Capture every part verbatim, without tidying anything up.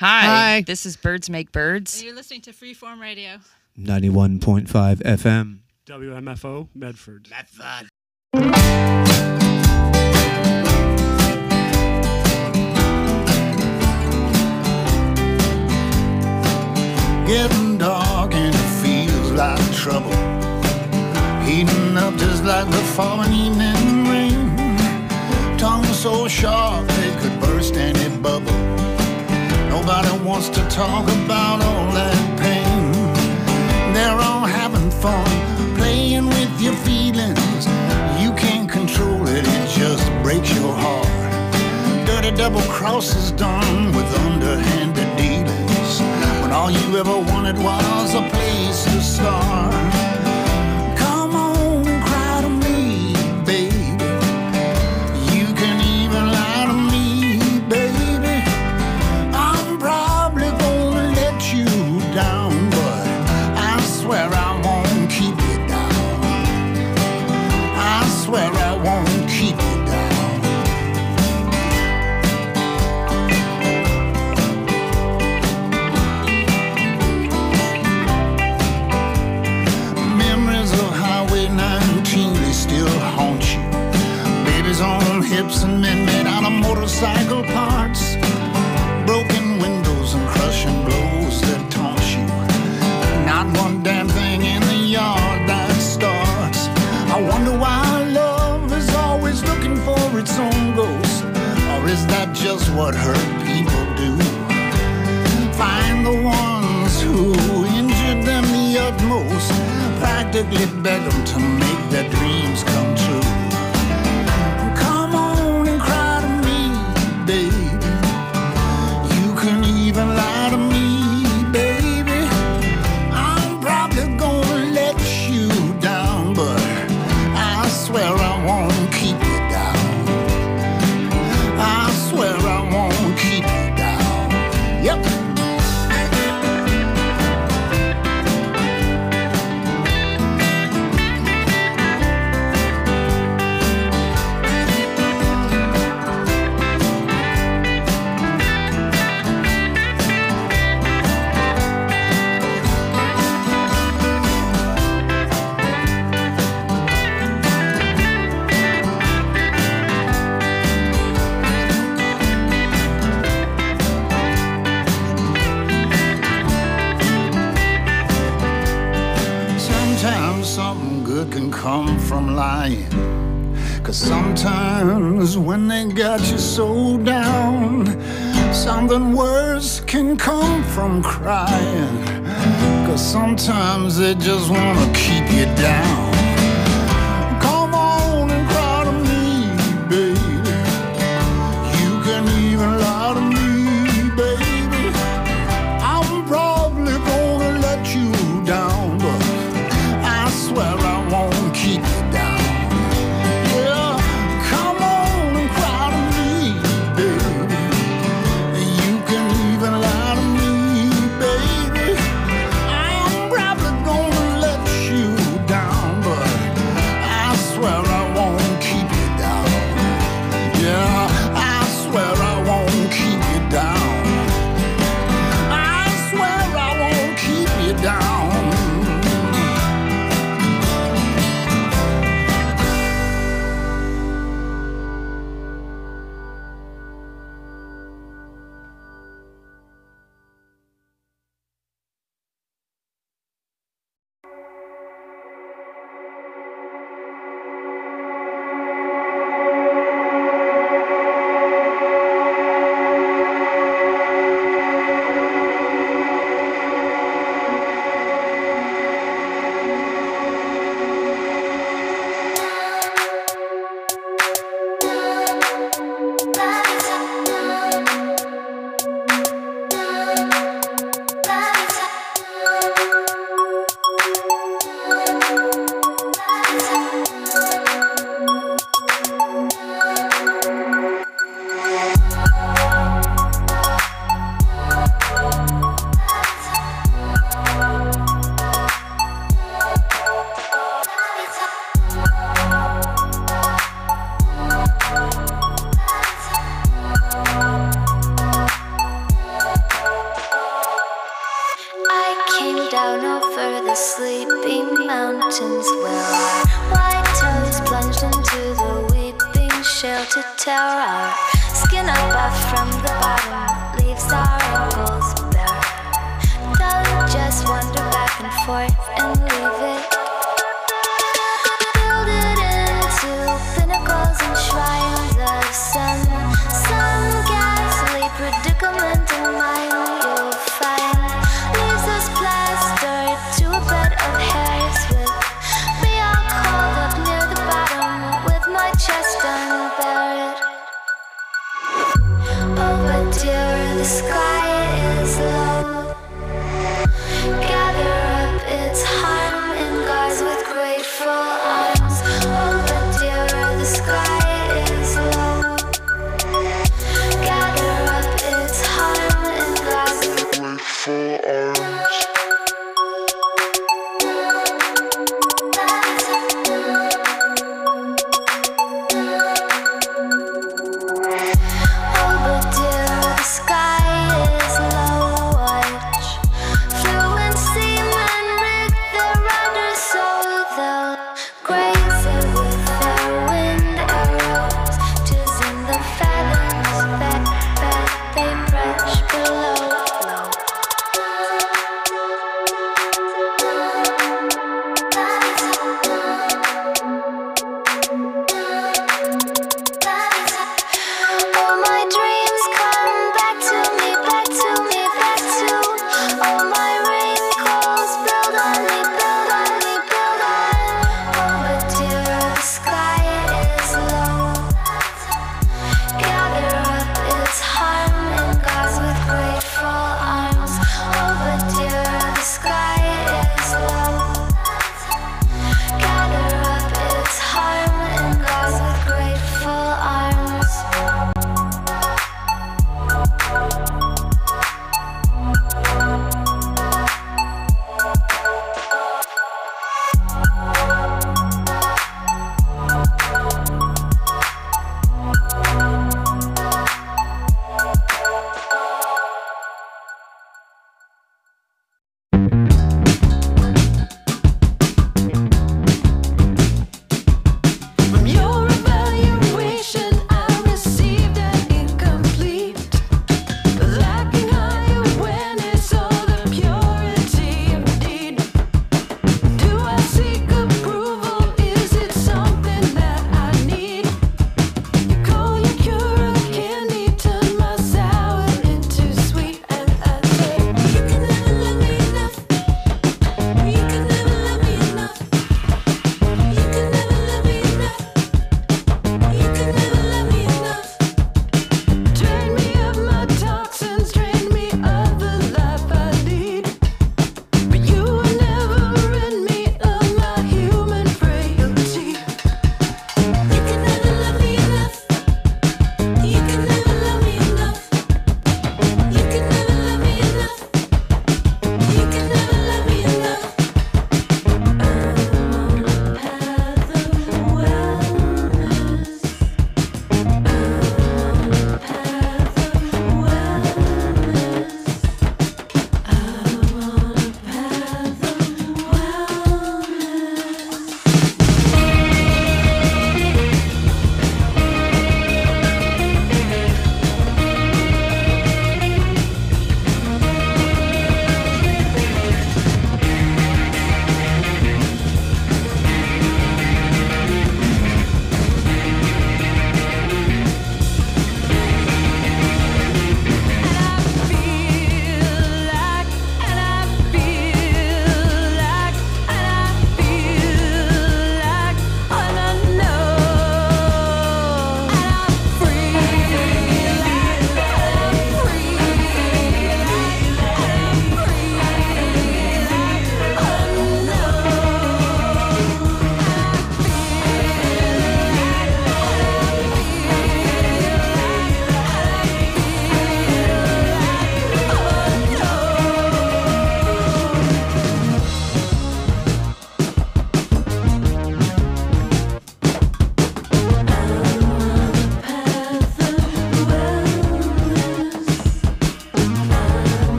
Hi. Hi. This is Birds Make Birds. And you're listening to Freeform Radio. ninety-one point five F M. W M F O, Medford. Medford. Getting dark and it feels like trouble. Heating up just like the falling evening rain. Tongue so sharp they could burst any bubble. Nobody wants to talk about all that pain. They're all having fun, playing with your feelings. You can't control it, it just breaks your heart. Dirty double crosses done with underhanded dealings, when all you ever wanted was a place to start. Come on and cry to me, baby. You can even lie to me, baby. I'm probably gonna let you down, but I swear I won't keep you down. I swear I won't keep you down. Memories of Highway nineteen, they still haunt you. Babies on hips and men made out of motorcycle parts. Broken windows and crushing blows that taunt you. Not one damn thing in the yard that starts. I wonder why love is always looking for its own ghost. Or is that just what hurt people do? Find the ones who injured them the utmost. Practically beg them to make their dreams come true. Come on and cry to me, baby. You can even lie to me, baby. I'm probably gonna let you down, but I swear I won't keep you down. I swear I won't keep you down. Yep. Sometimes something good can come from lying. Cause sometimes when they got you so down, something worse can come from crying. Cause sometimes they just wanna keep you down. Come on and cry to me, baby. You can even lie to me, baby. I'm probably gonna let you down, but I swear I won't keep you down. Yeah, come on and cry to me, baby. You can even lie to me, baby. I'm probably gonna let you down, but the sleepy mountains where our white toes plunged into the weeping shelter tower. Our skin up off from the bottom leaves our ankles bare. Don't just wander back and forth and leave it. Build it into pinnacles and shrines of some, some ghastly predicament in mind you'll find. Leaves us plastered to a bed of hairs with me all curled up near the bottom with my chest unbared. Oh, but dear, the sky is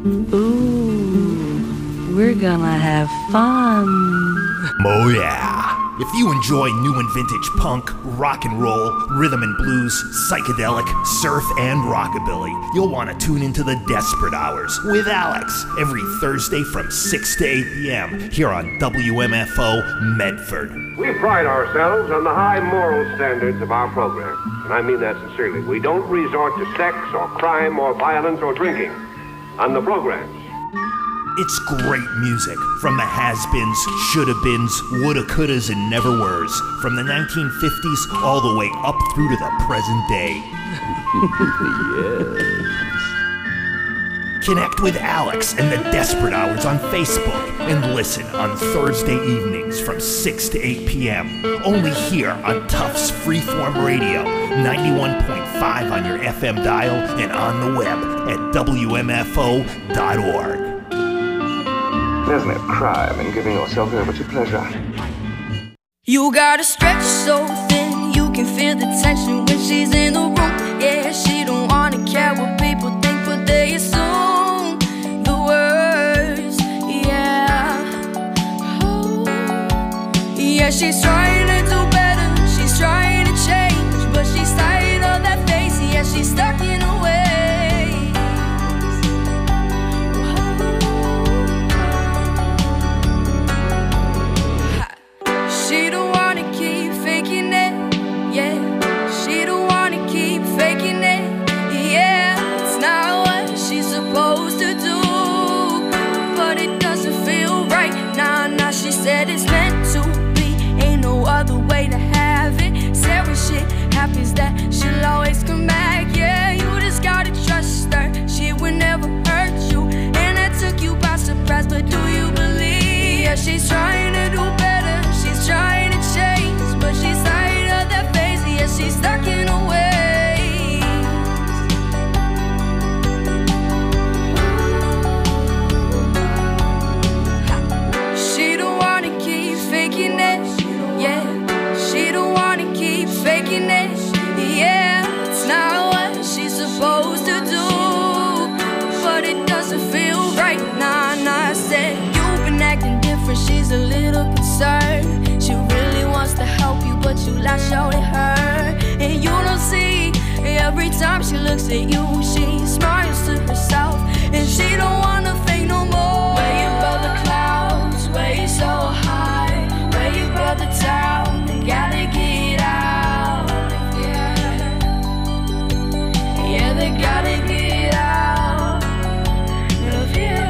Ooh, we're gonna have fun. Oh yeah. If you enjoy new and vintage punk, rock and roll, rhythm and blues, psychedelic, surf, and rockabilly, you'll want to tune into the Desperate Hours with Alex every Thursday from six to eight p.m. here on W M F O Medford. We pride ourselves on the high moral standards of our program, and I mean that sincerely. We don't resort to sex or crime or violence or drinking on the programs. It's great music from the has-beens, shoulda-beens, woulda, couldas, and never-weres, from the nineteen fifties all the way up through to the present day. Yes. Connect with Alex and the Desperate Hours on Facebook and listen on Thursday evenings from six to eight p.m. only here on Tufts Freeform Radio, ninety-one point five on your F M dial and on the web at W M F O dot org. There's no crime in giving yourself over to pleasure. You gotta stretch so thin, you can feel the tension when she's in the room. Yeah, she don't wanna care what people think, but they assume the worst. Yeah, oh. Yeah, she's trying to do better, she's trying to change, but she's tired of that face. Yeah, she's stuck in a way. She don't wanna keep faking it, yeah. She don't wanna keep faking it, yeah. It's not what she's supposed to do, but it doesn't feel right. Nah, nah, she said it's meant to be, ain't no other way to have it. Said when shit happens that she'll always come back, yeah. You just gotta trust her, she would never hurt you, and that took you by surprise, but do you believe? Yeah, she's trying to do better, she's trying to change, but she's tired of that face. Yeah, she's stuck in her ways. She don't wanna keep faking it, yeah. She don't wanna keep faking it, yeah. It's not what she's supposed to do, but it doesn't feel right. Nah, nah, I said you've been acting different, she's a little concerned. She really wants to help you, but you lash out at her, and you don't see. Every time she looks at you, she smiles to herself, and she don't wanna fake no more. Where you above the clouds, where you so high, where you above the town, you gotta get out. Yeah, yeah, they gotta get out of here.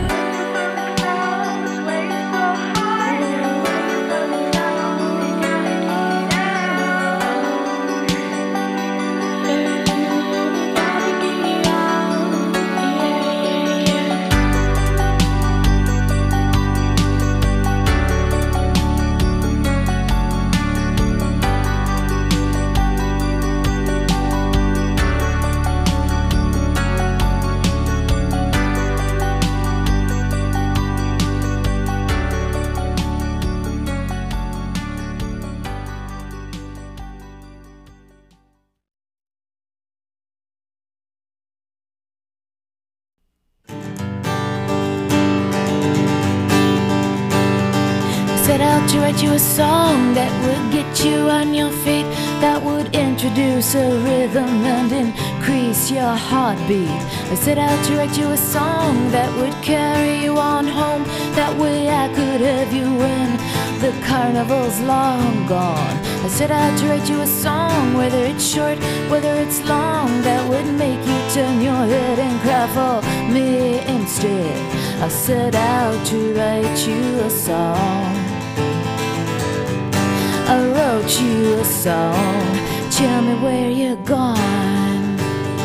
Set out to write you a song that would get you on your feet, that would introduce a rhythm and increase your heartbeat. I set out to write you a song that would carry you on home. That way I could have you when the carnival's long gone. I set out to write you a song, whether it's short, whether it's long, that would make you turn your head and cry for me instead. I set out to write you a song. I wrote you a song, tell me where you're gone.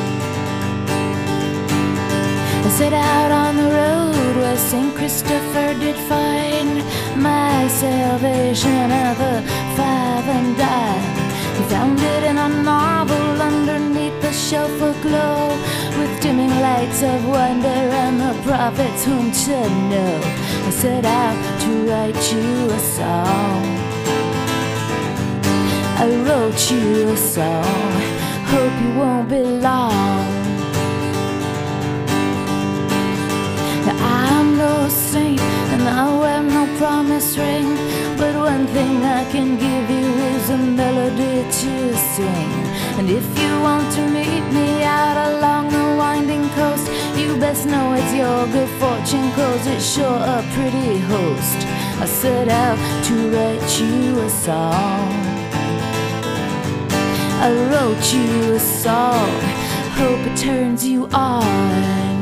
I set out on the road where Saint Christopher did find my salvation at the five and dime. He found it in a novel underneath the shelf aglow, with dimming lights of wonder and the prophets whom to know. I set out to write you a song. I wrote you a song, hope you won't be long. Christmas ring, but one thing I can give you is a melody to sing. And if you want to meet me out along the winding coast, you best know it's your good fortune, 'cause it's sure a pretty host. I set out to write you a song. I wrote you a song, hope it turns you on.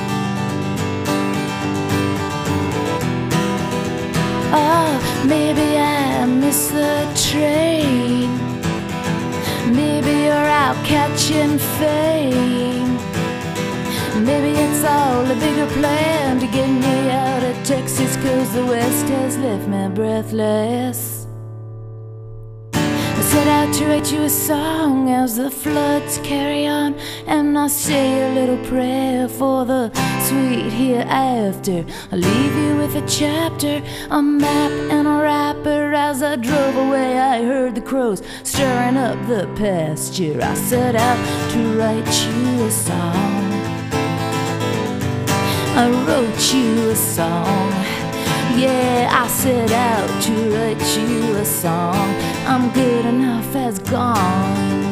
Oh, maybe I missed the train. Maybe you're out catching fame. Maybe it's all a bigger plan to get me out of Texas, 'cause the West has left me breathless. I set out to write you a song as the floods carry on, and I say a little prayer for the sweet hereafter. I leave you with a chapter, a map and a wrapper. As I drove away I heard the crows stirring up the pasture. I set out to write you a song. I wrote you a song. Yeah, I set out to write you a song. I'm good enough as gone.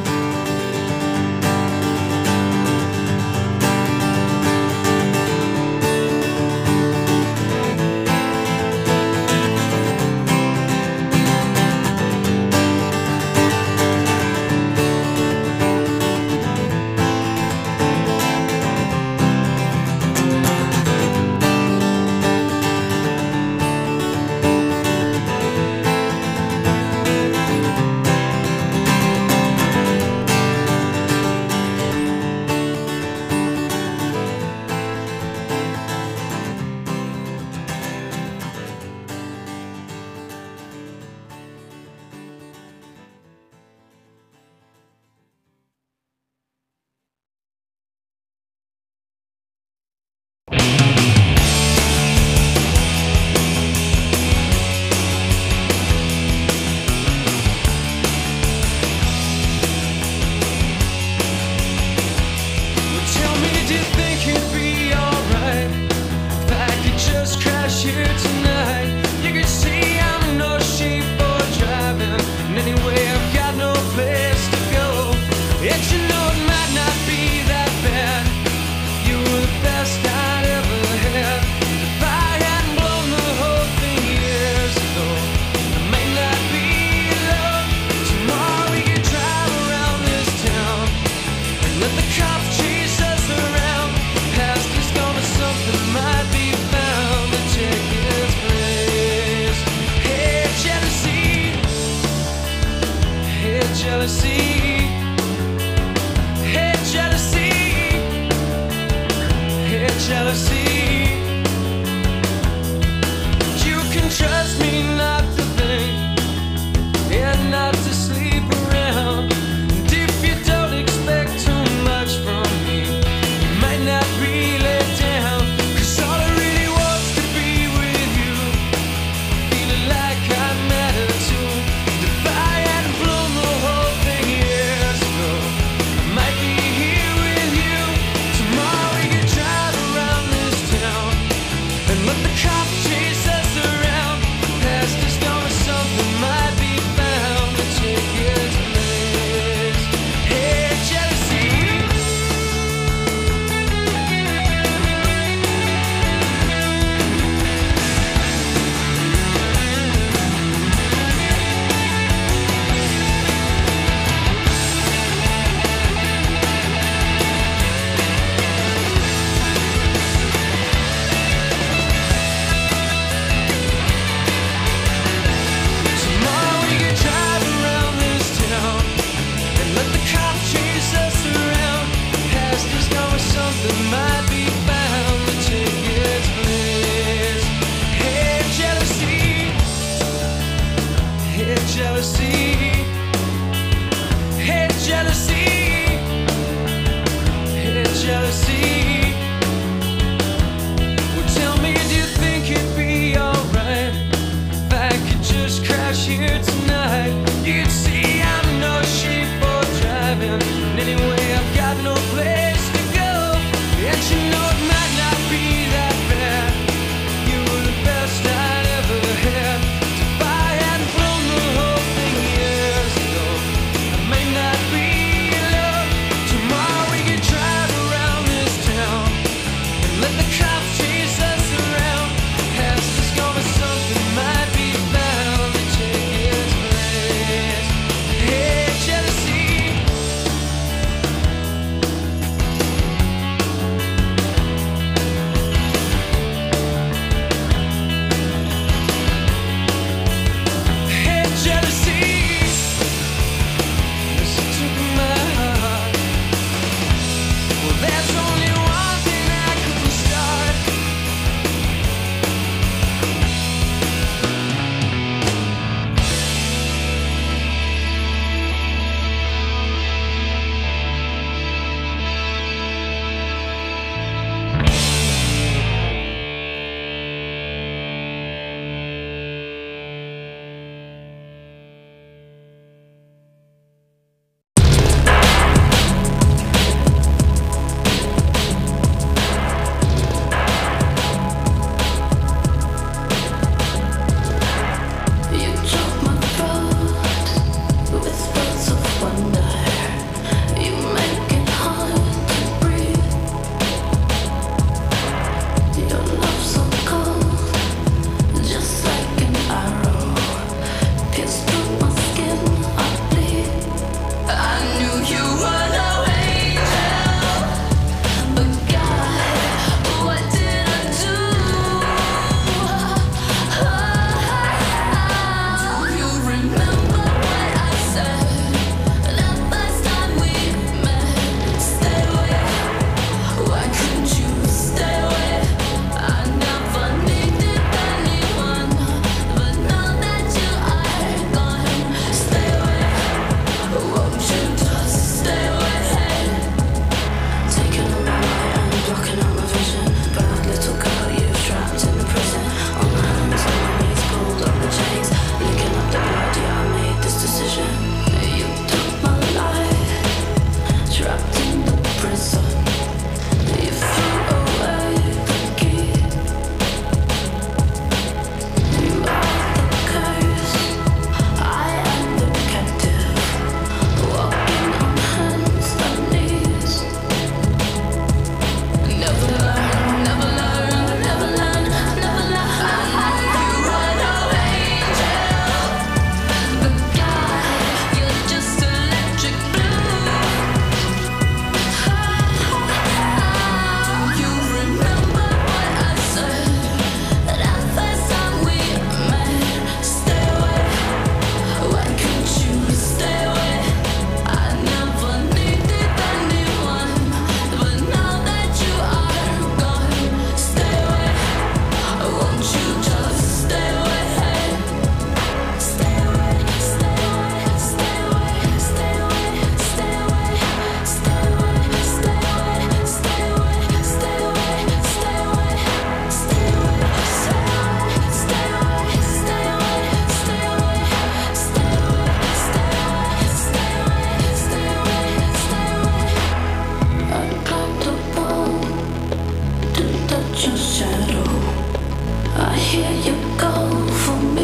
hear you go for me,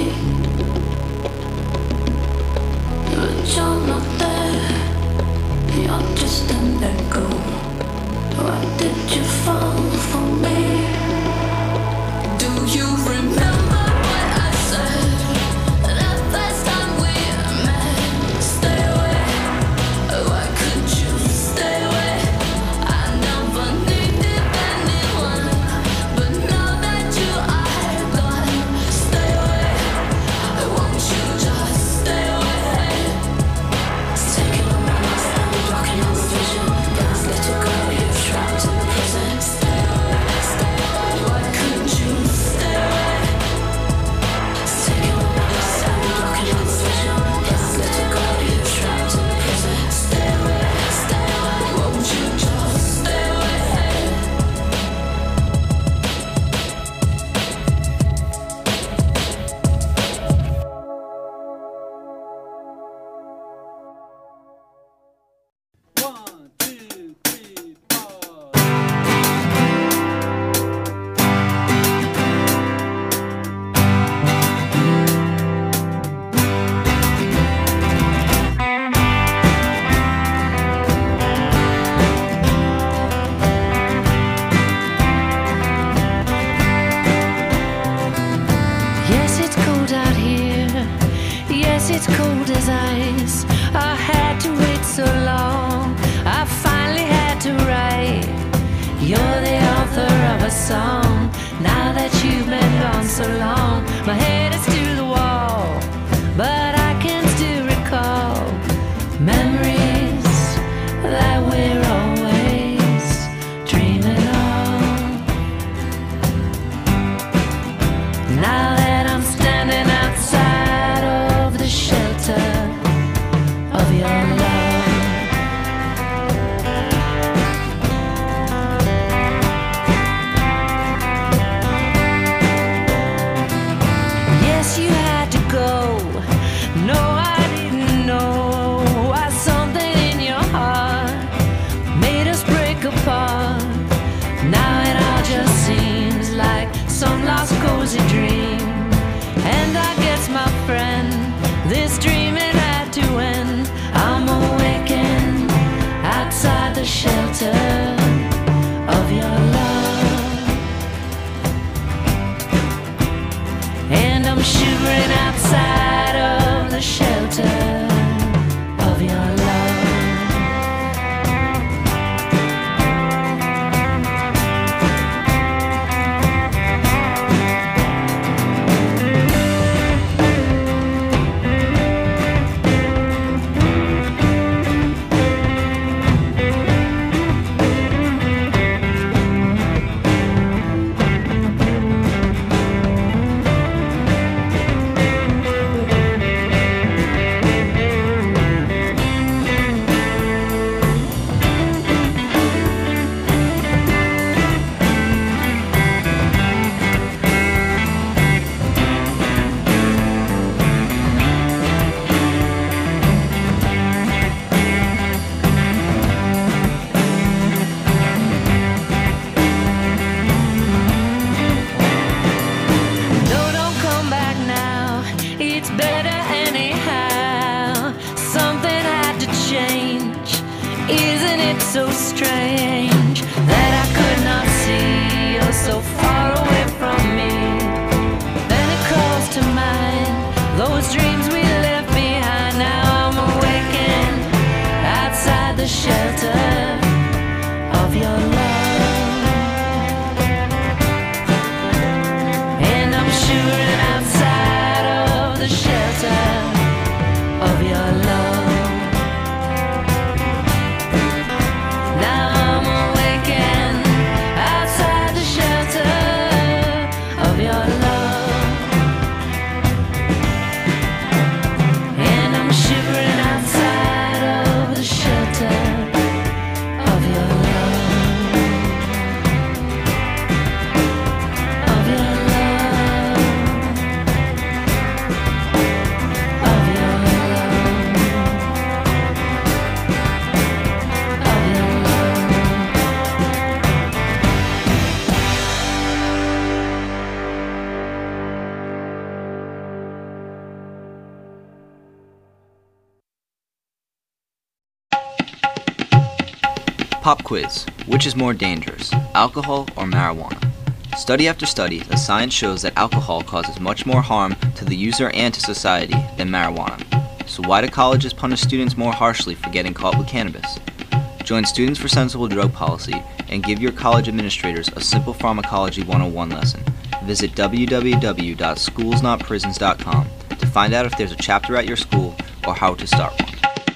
but you're not there. You're just an echo. Why did you fall for me? Do you remember what I said that first time we met? Stay away. Why could you stay away? I never needed anyone, but now that you are gone, stay away. Won't you just stay away? It's taking a moment, I'm blocking all the vision. God's little girl, you're trapped in the prison. Stay away, stay away. Why couldn't you stay away? It's taking a moment, I'm blocking all the vision. God's little girl, you're trapped in the prison. Stay away, stay away. Won't you just stay away? Yes, it's cold out here. Yes, it's cold as ice. I had to wait so long. I finally had to write. You're the author of a song. Now that you've been gone so long, my head is to the wall, but I can still recall memories that we're always dreaming of. Now that I'm standing outside of the shelter of your love, yes, you had to go. No, I didn't know why something in your heart made us break apart. Now it all just seems like some lost cozy dream. And I guess, my friend, this dreaming had to end. I'm awakened outside the shelter of your love, and I'm shivering outside of the shelter of your love. Pop quiz. Which is more dangerous, alcohol or marijuana? Study after study, the science shows that alcohol causes much more harm to the user and to society than marijuana. So why do colleges punish students more harshly for getting caught with cannabis? Join Students for Sensible Drug Policy and give your college administrators a simple pharmacology one oh one lesson. Visit w w w dot schools not prisons dot com to find out if there's a chapter at your school or how to start one.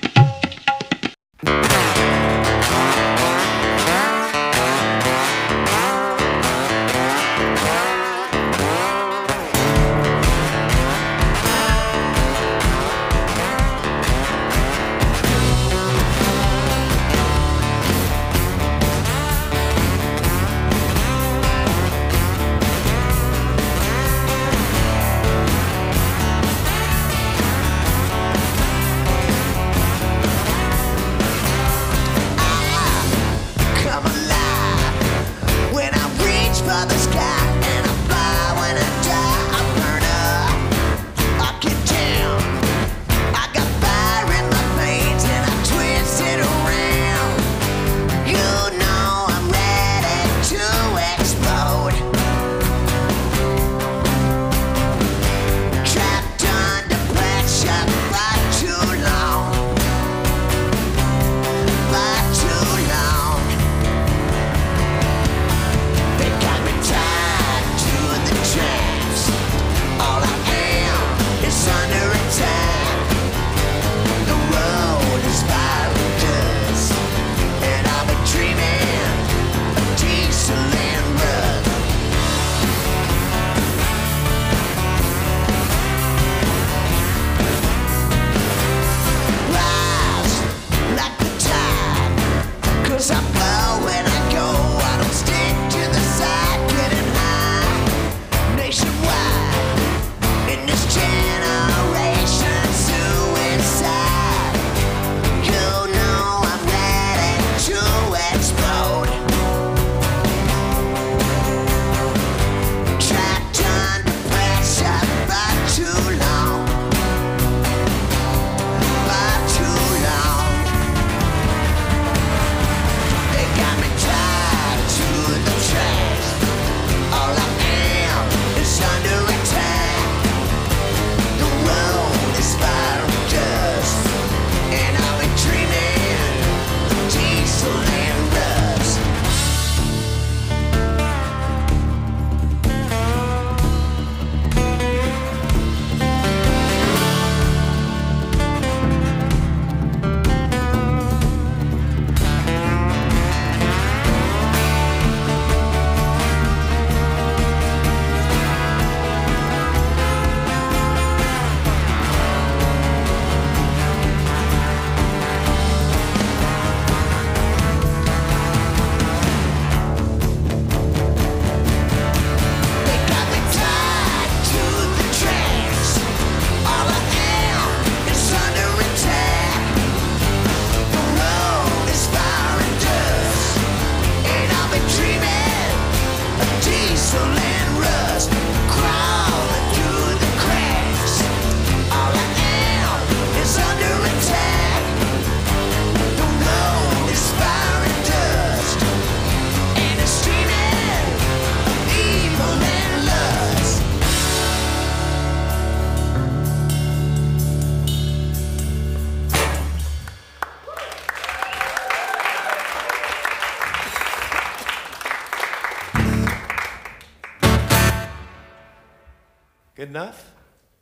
Good enough?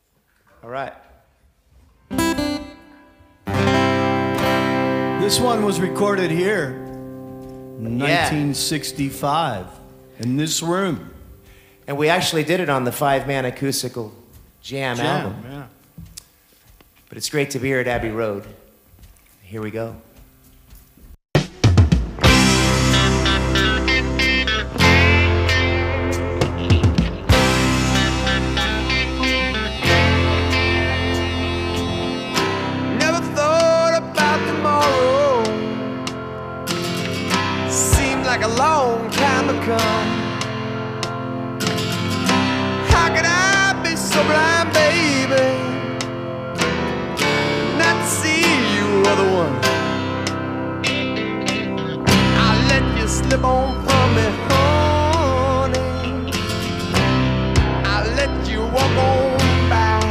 All right. This one was recorded here in nineteen sixty-five in this room. And we actually did it on the five-man acoustical jam, Jam, album. yeah. But it's great to be here at Abbey Road. Here we go. Never thought about tomorrow. Seemed like a long time to come. How could I be so blind, baby, not to see you are the one? slip on from me, honey. I let you walk on by.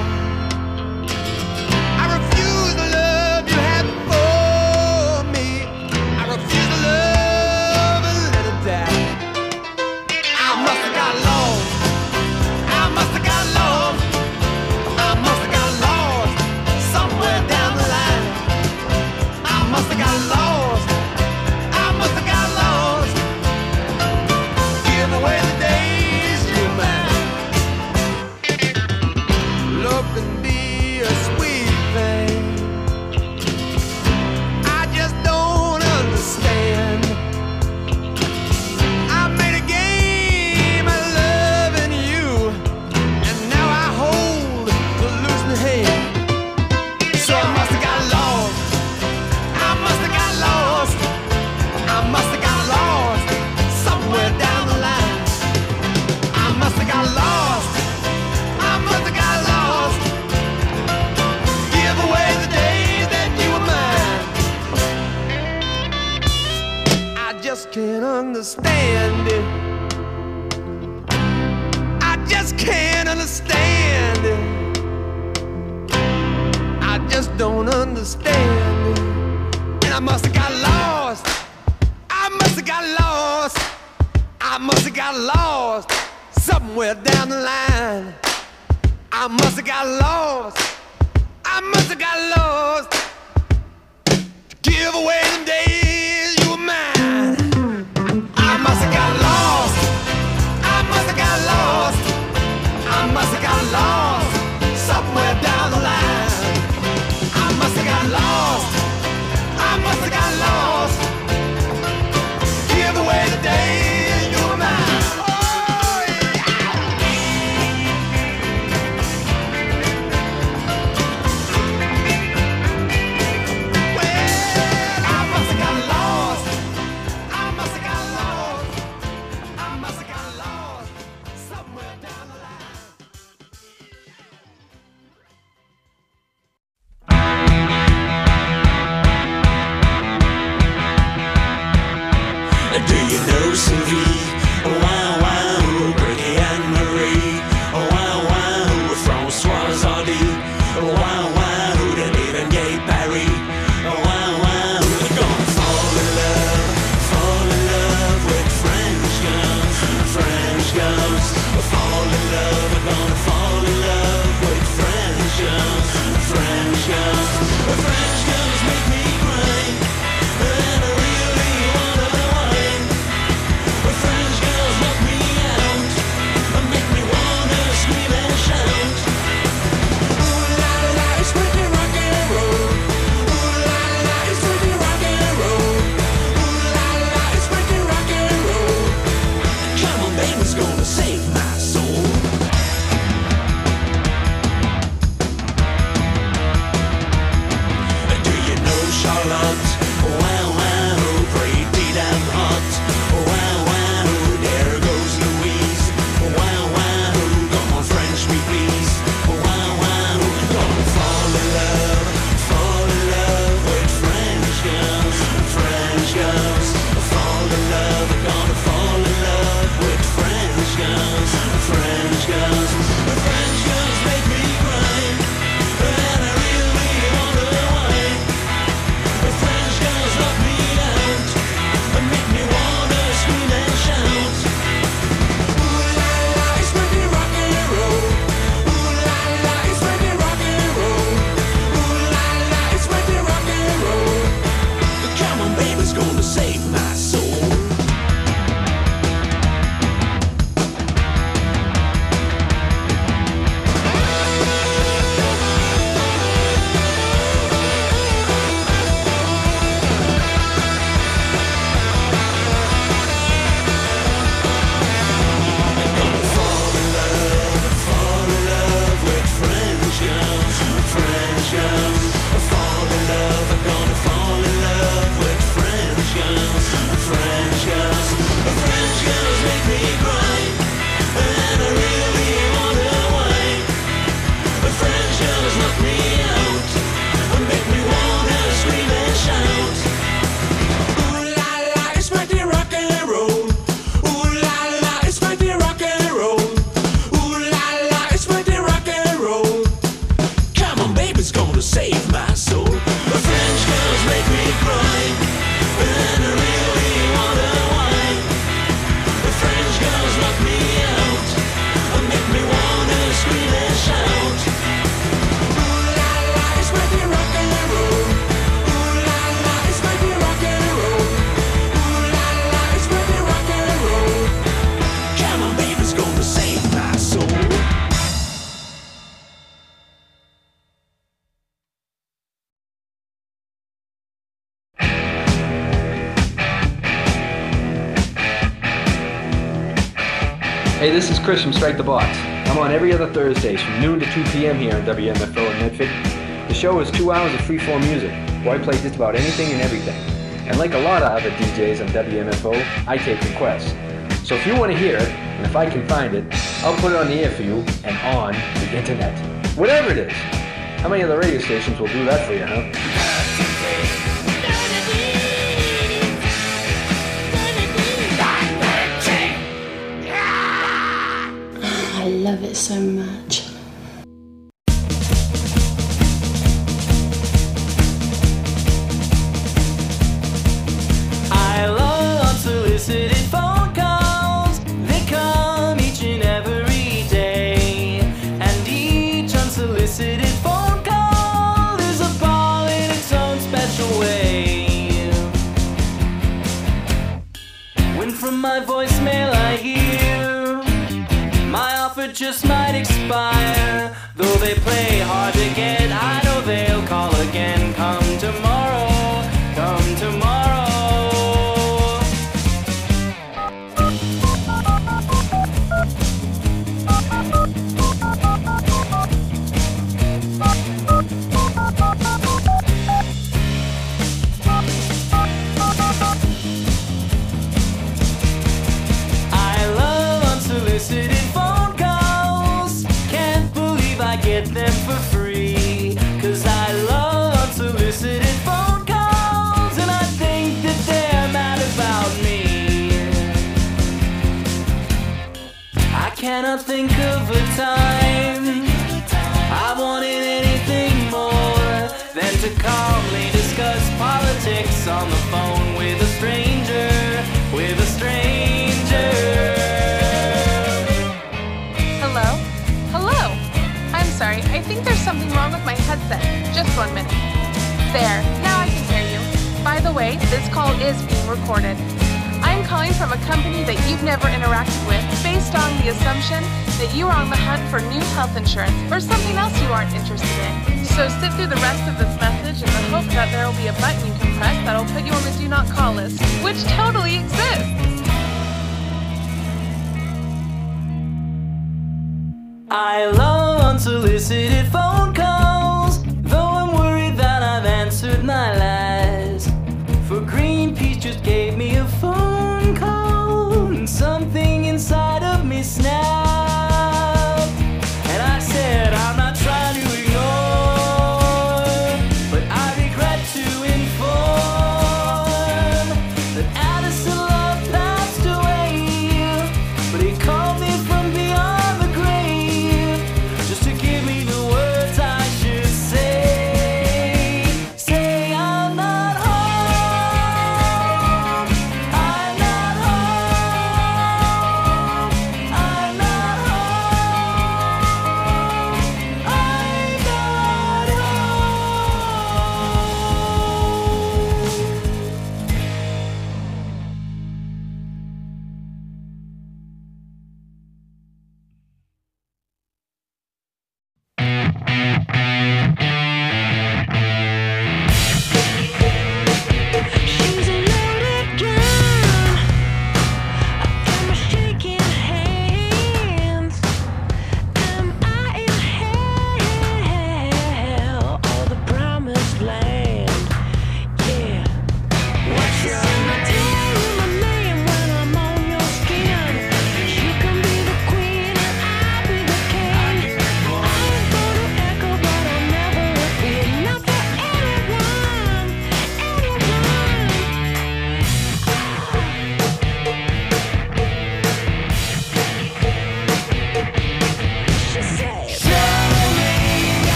I refuse the love you had for me. I refuse the love and let it die. I must have got lost. I must have got lost. I must have got lost somewhere down the line. I must have got lost. I must have got lost. Give away the days you're mine. Love can be a sweet thing. I just don't understand. I made a game of loving you, and now I hold the losing hand. So I must have got lost. I must have got lost. I must have got lost somewhere down the line. I must have got lost. I must have got lost. Give away the days that you were mine. I just can't understand it. I just can't understand it. I just don't understand it. And I must have got lost. I must have got lost. I must have got lost somewhere down the line. I must have got lost. I must have got lost. To give away them days you were mine. I must have got lost. I must have got lost. I must have got lost somewhere down the line. I must have got lost. I must have got lost. Give away the days you were mine. Oh, yeah. Well, I must have got lost. I must have got lost. I must have got lost somewhere down the line. Do you know Sylvie? Wow, wow, Bertie and Marie. Wow, wow, Francoise Hardy. Wow, wow, David and Gay Barry. Wow, wow, they're gonna fall in love, fall in love with French girls, French girls. Fall in love, they're gonna fall in love with French girls, French girls. French girls make me cry, and I really wanna whine. French girls knock me out, make me wanna scream and shout. Ooh la la, it's pretty rock and roll. Ooh la la, it's pretty rock and roll. Ooh la la, it's pretty rock and roll. Come on, baby's gonna save my soul. Do you know Charlotte? Wow, wow, pretty damn hot. Wow, wow, there goes Louise. Wow, wow, come on, French me please. Wow, wow, gonna fall in love, fall in love with French girls, French girls. Fall in love, gonna fall in love with French girls, French girls. French girls make me cry, and I really wanna whine. French girls knock me out, make me wanna scream and shout. Ooh la la, it's pretty rock and roll. Ooh la la, it's pretty rock and roll. Ooh la la, it's pretty rock and roll. Come on, baby's gonna save my soul. Hey, this is Chris from Strike the Box. I'm on every other Thursdays from noon to two p.m. here on W M F O in Medford. The show is two hours of free-form music, where I play just about anything and everything. And like a lot of other D Js on W M F O, I take requests. So if you want to hear it, and if I can find it, I'll put it on the air for you and on the internet. Whatever it is. How many other radio stations will do that for you, huh? I love it so much. I love unsolicited phone calls. They come each and every day. And each unsolicited phone call is a ball in its own special way. When from my voicemail I hear my offer just might expire. Though they play hard to get, I know they'll call again. Come tomorrow, come tomorrow. I love unsolicited phone calls. Can't believe I get them for free. Cause I love unsolicited phone calls. And I think that they're mad about me. I cannot think of a time I wanted anything more than to calmly discuss politics on the phone with a stranger, with a stranger. Hello? Hello? I'm sorry, I think there's something wrong with my headset. Just one minute. There, now I can hear you. By the way, this call is being recorded. I'm calling from a company that you've never interacted with based on the assumption that you are on the hunt for new health insurance or something else you aren't interested in. So sit through the rest of this message in the hope that there will be a button you can press that'll put you on the do not call list, which totally exists. I love unsolicited phone calls, though I'm worried that I've answered my lies. For Greenpeace just gave me a phone call, and something inside of me snapped. And I said, I'm not trying to ignore, but I regret to inform that Addison Love passed away. But he called me from beyond the grave just to give me the words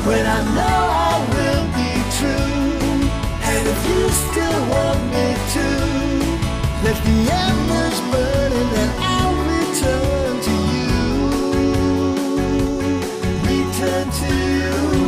when I know I will be true. And if you still want me to, let the embers burn and then I'll return to you. Return to you.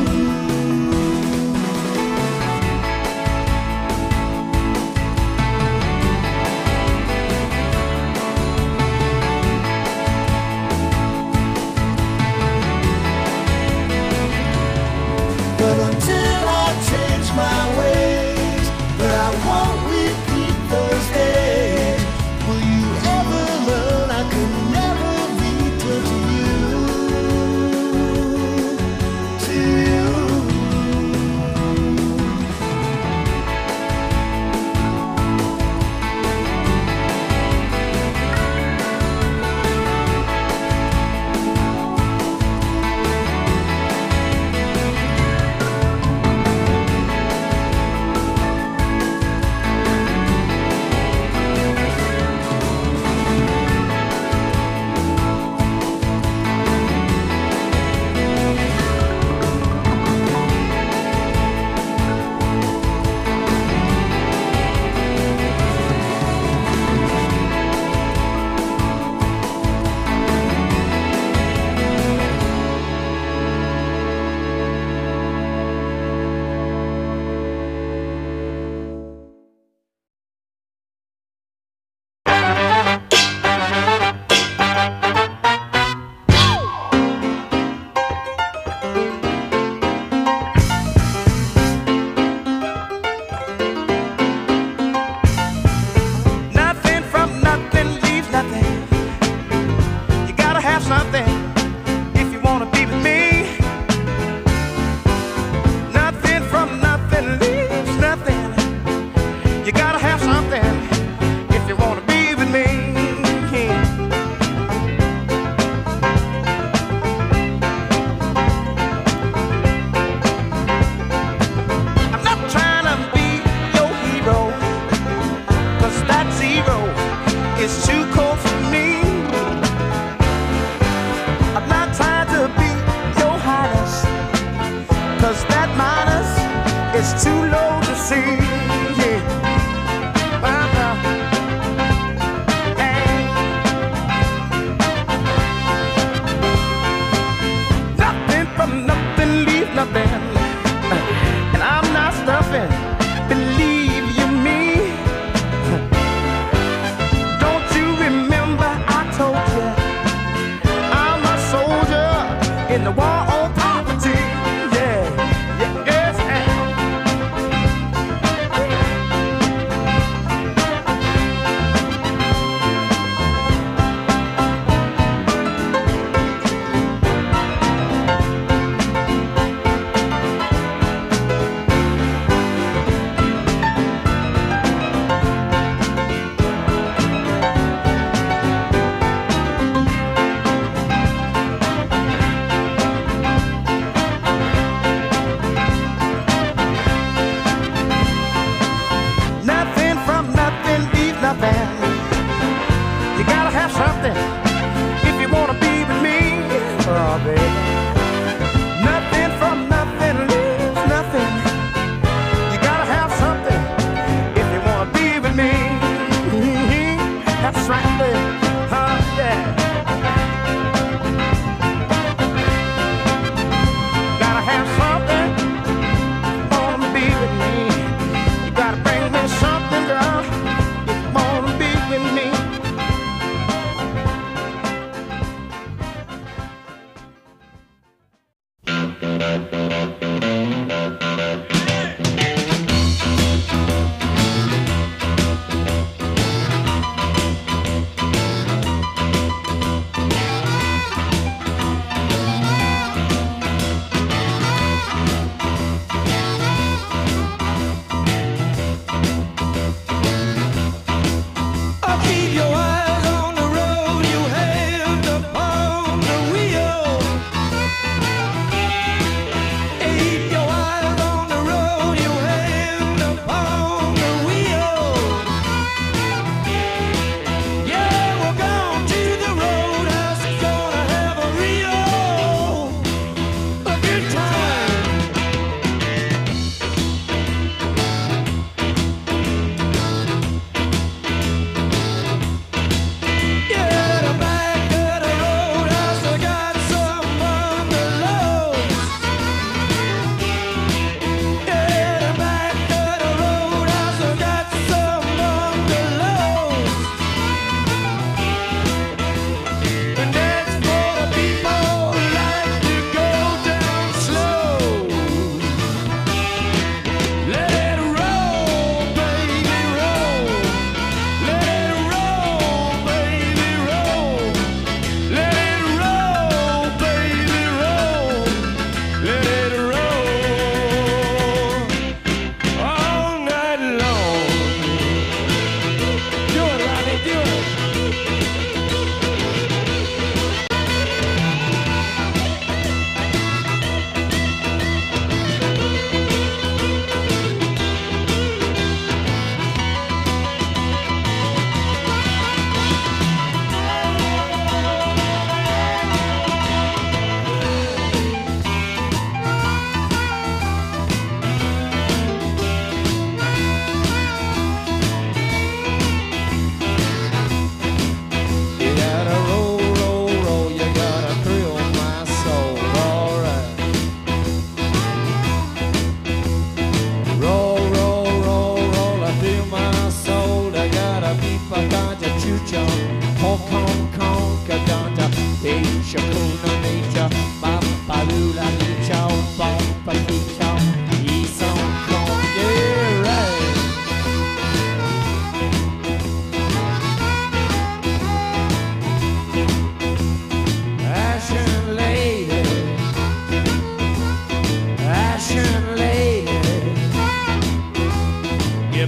But until I change my ways, but I won't repeat those days. Will you ever learn I could never return to you? To you. Nothing from nothing leaves nothing. You gotta have something if you wanna be with me. Nothing from nothing leaves nothing. You gotta have something if you wanna be with me. I'm not trying to be your hero, 'cause that zero is too cold for me. I'm not trying to be your highness, 'cause that minus is too low to see. Yeah. Well, well. Hey. Nothing from nothing leaves nothing, and I'm not stuffing. Believe you me. Don't you remember I told you I'm a soldier in the war on poverty? Yeah, yeah, yes, and nothing from nothing leaves nothing. You gotta have something if you wanna be with me. Oh, baby. Nothing from nothing leaves nothing. You gotta have something if you wanna be with me. That's right there. Huh, yeah. Gotta have something if you wanna be with me. You gotta bring me something, girl, if you wanna be with me. I'll keep your eyes on the road, your hand upon the wheel. Hey,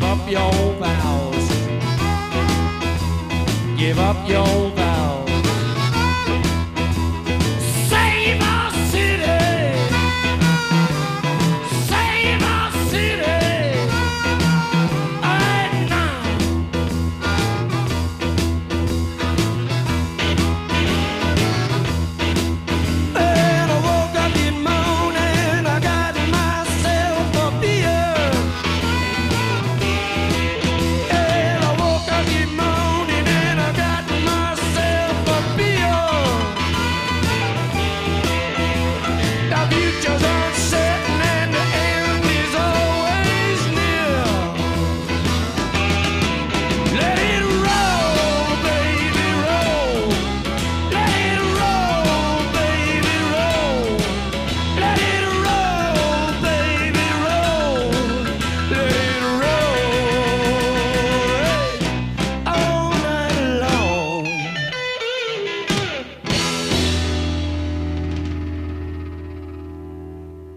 up your vows. Give up your